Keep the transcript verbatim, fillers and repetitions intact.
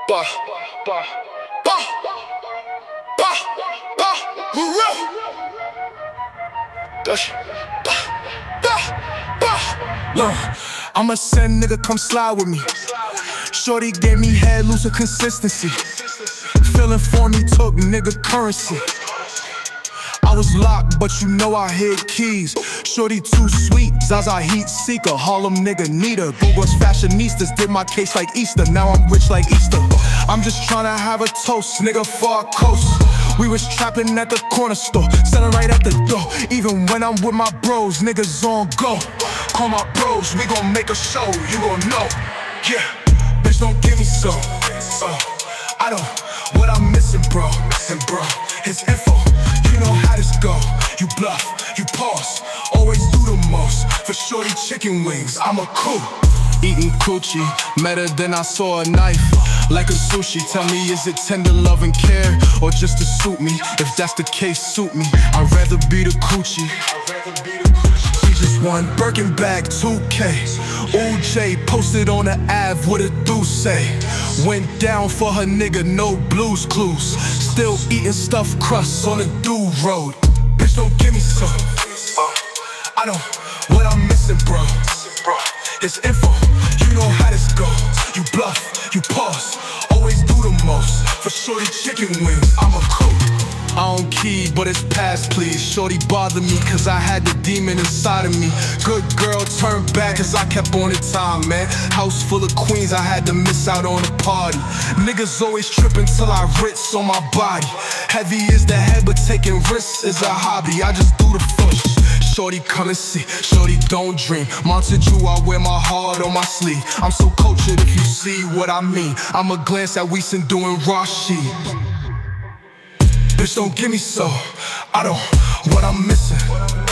Bah, bah, bah, bah, bah, hurrah. Dash, bah, bah, bah. Look, I'ma send nigga come slide with me. Shorty gave me head, lose her consistency. Feeling for me took nigga currency. I was locked, but you know I hid keys. Shorty too sweet, Zaza heat seeker. Harlem nigga need her. Google's fashionistas did my case like Easter. Now I'm rich like Easter. I'm just tryna have a toast, nigga, for our coast. We was trapping at the corner store, selling right at the door. Even when I'm with my bros, niggas on go. Call my bros, we gon' make a show, you gon' know. Yeah, bitch don't give me so. Uh, I don't, what I'm missing, bro. And bro, his info. You know how this go, you bluff, you pause, always do the most. For shorty chicken wings, I'm a cool. Eating coochie, met her then I saw a knife. Like a sushi, tell me is it tender love and care, or just to suit me? If that's the case, suit me, I'd rather be the coochie. She just won Birkin bag two K. Ooh J posted on the Ave with a do say. Went down for her nigga, no blues clues. Still eating stuffed crusts on the do road. Bitch don't give me some. uh, I don't, what I'm missing, bro. It's info, you know how this go. You bluff, you pause, always do the most. For shorty chicken wings, I'm a cook. I don't key, but it's past please. Shorty bothered me cause I had the demon inside of me. Good girl turned back cause I kept on the time, man. House full of queens, I had to miss out on the party. Niggas always tripping till I ritz on my body. Heavy is the head but taking risks is a hobby. I just do the push. Shorty come and see, shorty don't dream. Monted you, I wear my heart on my sleeve. I'm so cultured if you see what I mean. I'ma glance at Weeson doing Rashi. Bitch don't give me so, I don't, what I'm missing.